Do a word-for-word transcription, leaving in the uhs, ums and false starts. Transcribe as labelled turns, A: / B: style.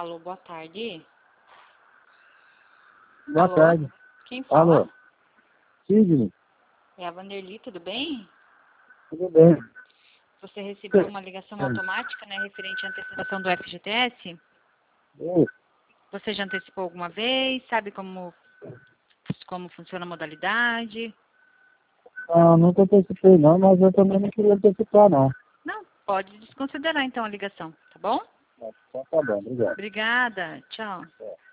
A: Alô, boa tarde.
B: Boa
A: Alô?
B: tarde.
A: Quem fala?
B: Alô? Sidney,
A: É a Vanderly, tudo bem?
B: tudo bem?
A: Você recebeu uma ligação automática, né, referente à antecipação do F G T S?
B: Oi.
A: Você já antecipou alguma vez? Sabe como, como funciona a modalidade?
B: Não, nunca antecipei não, mas eu também não queria antecipar não.
A: Não, pode desconsiderar então a ligação, tá bom?
B: Então tá bom, obrigado.
A: Obrigada, tchau.
B: É.